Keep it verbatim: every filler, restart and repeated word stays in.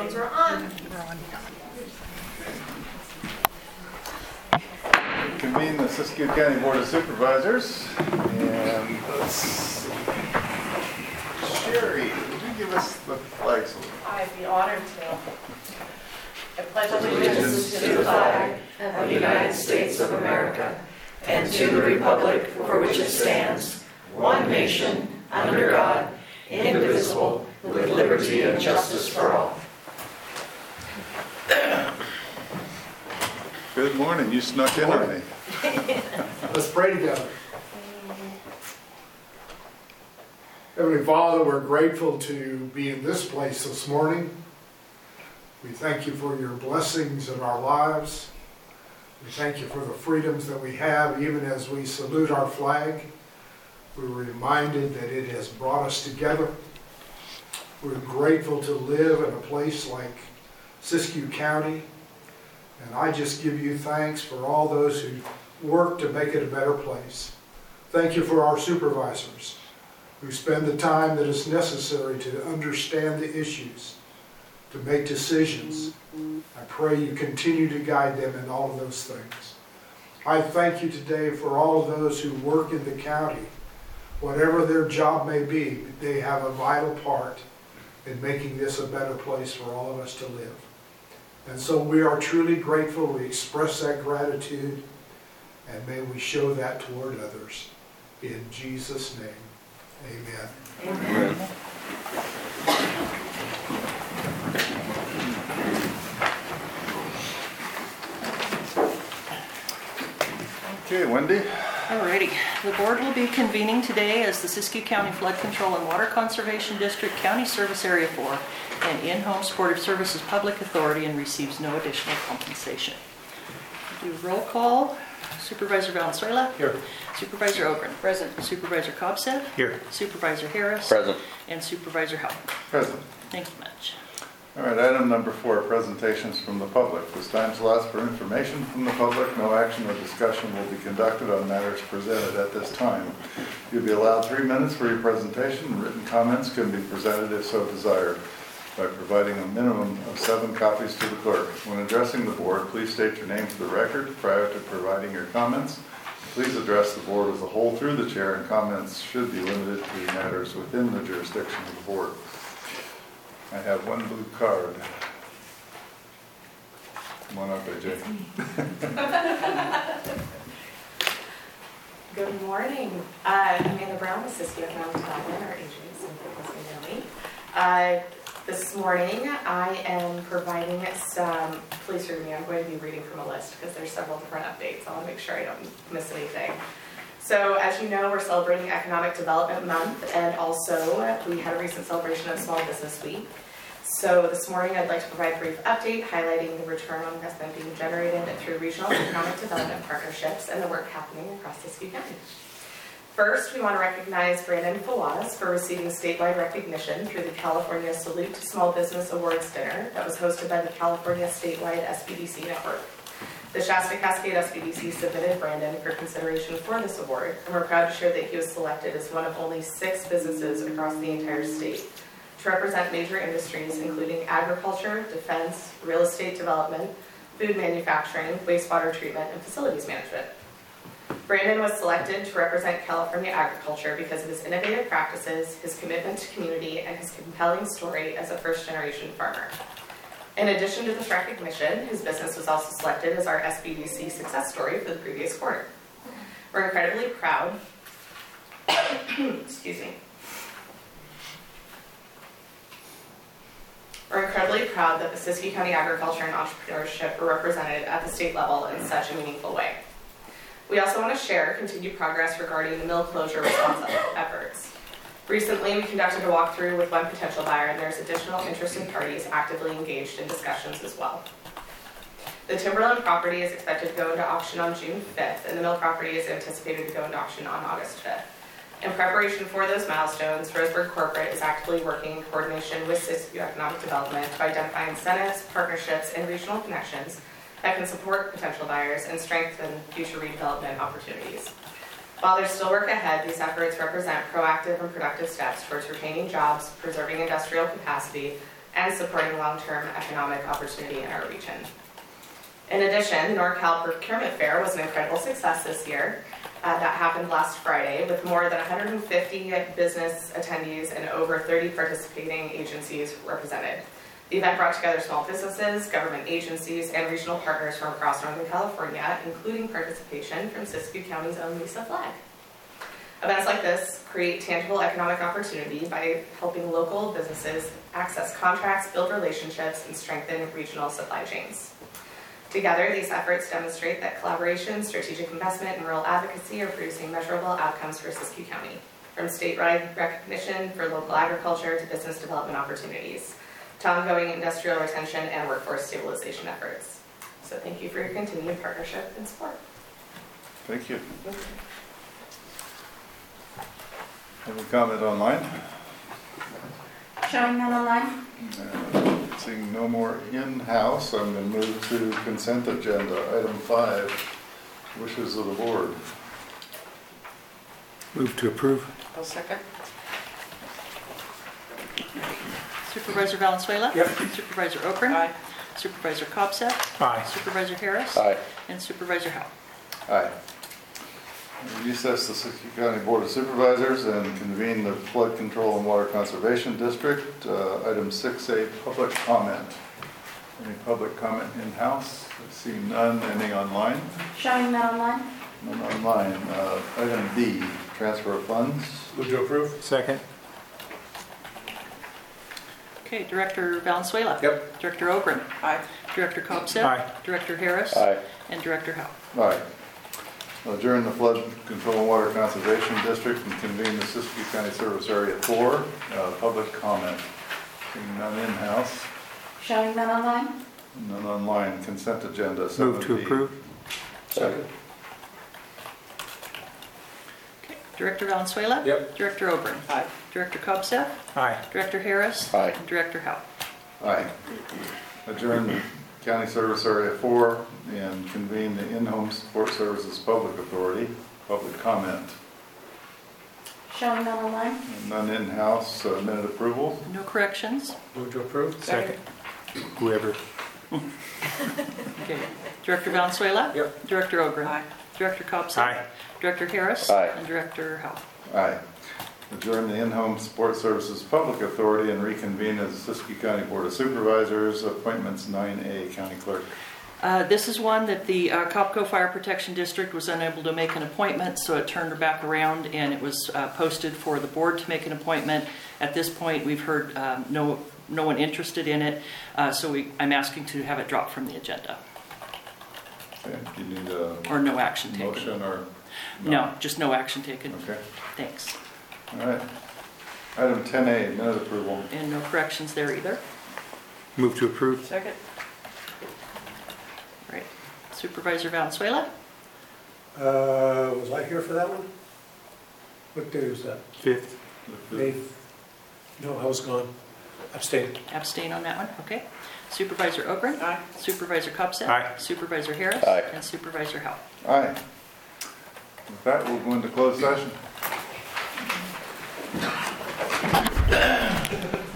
Recordings are on. Convene the Siskiyou County Board of Supervisors, and let's see. Sherry, would you give us the flag salute? I'd be honored to. I pledge allegiance to the flag of the United States of America and to the republic for which it stands, one nation, under God, indivisible, with liberty and justice for all. Good morning. You snuck in on me. Let's pray together. Heavenly Father, we're grateful to be in this place this morning. We thank you for your blessings in our lives. We thank you for the freedoms that we have, even as we salute our flag. We're reminded that it has brought us together. We're grateful to live in a place like Siskiyou County. And I just give you thanks for all those who work to make it a better place. Thank you for our supervisors who spend the time that is necessary to understand the issues, to make decisions. I pray you continue to guide them in all of those things. I thank you today for all of those who work in the county. Whatever their job may be, they have a vital part in making this a better place for all of us to live. And so we are truly grateful. We express that gratitude, and may we show that toward others. In Jesus' name, amen. Amen. Okay, Wendy. Alrighty. The board will be convening today as the Siskiyou County Flood Control and Water Conservation District County Service Area four and in-home supportive services public authority and receives no additional compensation. Do roll call. Supervisor Valenzuela. Here. Supervisor Ogren. Present. Supervisor Cobseth. Here. Supervisor Harris. Present. And Supervisor Howard. Present. Thank you much. All right, item number four, presentations from the public. This time is last for information from the public. No action or discussion will be conducted on matters presented at this time. You'll be allowed three minutes for your presentation. Written comments can be presented if so desired by providing a minimum of seven copies to the clerk. When addressing the board, please state your name for the record prior to providing your comments. Please address the board as a whole through the chair, and comments should be limited to matters within the jurisdiction of the board. I have one blue card. Come on up, A J. Good morning. Uh, Amanda Brown with Siskiyou County Development, or A J, some people may know me. Uh, this morning I am providing some, please forgive me, I'm going to be reading from a list because there's several different updates. I want to make sure I don't miss anything. So as you know, we're celebrating Economic Development Month, and also we had a recent celebration of Small Business Week. So this morning I'd like to provide a brief update highlighting the return on investment being generated through regional economic development partnerships and the work happening across Siskiyou County. First, we want to recognize Brandon Fawaz for receiving statewide recognition through the California Salute to Small Business Awards Dinner that was hosted by the California Statewide S B D C Network. The Shasta Cascade S B D C submitted Brandon for consideration for this award, and we're proud to share that he was selected as one of only six businesses across the entire state to represent major industries including agriculture, defense, real estate development, food manufacturing, wastewater treatment, and facilities management. Brandon was selected to represent California agriculture because of his innovative practices, his commitment to community, and his compelling story as a first-generation farmer. In addition to this recognition, his business was also selected as our S B D C success story for the previous quarter. We're incredibly proud, excuse me, We're incredibly proud that the Siskiyou County agriculture and entrepreneurship are represented at the state level in such a meaningful way. We also want to share continued progress regarding the mill closure response efforts. Recently, we conducted a walkthrough with one potential buyer, and there's additional interested parties actively engaged in discussions as well. The Timberland property is expected to go into auction on June fifth, and the mill property is anticipated to go into auction on August fifth. In preparation for those milestones, Roseburg Corporate is actively working in coordination with Siskiyou Economic Development to identify incentives, partnerships, and regional connections that can support potential buyers and strengthen future redevelopment opportunities. While there's still work ahead, these efforts represent proactive and productive steps towards retaining jobs, preserving industrial capacity, and supporting long-term economic opportunity in our region. In addition, the NorCal Procurement Fair was an incredible success this year. Uh, that happened last Friday with more than one hundred fifty business attendees and over thirty participating agencies represented. The event brought together small businesses, government agencies, and regional partners from across Northern California, including participation from Siskiyou County's own Lisa Flagg. Events like this create tangible economic opportunity by helping local businesses access contracts, build relationships, and strengthen regional supply chains. Together, these efforts demonstrate that collaboration, strategic investment, and rural advocacy are producing measurable outcomes for Siskiyou County, from statewide recognition for local agriculture to business development opportunities, to ongoing industrial retention and workforce stabilization efforts. So thank you for your continued partnership and support. Thank you. Any comment online? Showing none online? Uh, Seeing no more in-house, I'm going to move to consent agenda. Item five, wishes of the board. Move to approve. I'll second. Supervisor Valenzuela? Yep. Supervisor Okren? Aye. Supervisor Cobset? Aye. Supervisor Harris? Aye. And Supervisor Howell. Aye. Recess the Siskiyou County Board of Supervisors and convene the Flood Control and Water Conservation District. Uh, Item six A, public comment. Any public comment in-house? I see none. Any online? Showing none online? None online. Uh, Item B, transfer of funds. Move to approve. Second. Okay, Director Valenzuela? Yep. Director Ogren? Aye. Director Cobset? Aye. Director Harris? Aye. And Director Howell. Aye. Adjourn the Flood Control and Water Conservation District and convene the Siskiyou County Service Area four. Uh, public comment. Seeing none in-house, Showing none online? none online. Consent agenda. Move to seven B. approve. Second. Okay, Director Valenzuela? Yep. Director Ogren? Aye. Director Cobset? Aye. Director Harris? Aye. And Director Howell. Aye. Adjourn the County Service Area four and convene the In-Home Support Services Public Authority. Public comment. Showing none online? None in-house. Uh, minute approval. No corrections? Move to approve. Second. Whoever. Okay. Director Valenzuela? Yep. Director Ogren? Aye. Director Cobset? Aye. Director Harris? Aye. And Director Howell. Aye. Adjourn the In-Home Support Services Public Authority and reconvene as the Siskiyou County Board of Supervisors. Appointments nine A, County Clerk. Uh, This is one that the uh, Copco Fire Protection District was unable to make an appointment, so it turned back around and it was uh, posted for the board to make an appointment. At this point, we've heard um, no no one interested in it, uh, so we, I'm asking to have it dropped from the agenda, Okay. Do you need a or no action taken. motion or? No, just no action taken. Okay. Thanks. All right. Item ten A, minute approval. And no corrections there either. Move to approve. Second. Right. Supervisor Valenzuela? Uh, was I here for that one? What day was that? Fifth. May? No, I was gone. Abstained. Abstain on that one, okay. Supervisor Ogren? Aye. Supervisor Cobset? Aye. Supervisor Harris? Aye. And Supervisor Howell. Aye. With that, we'll go into closed session.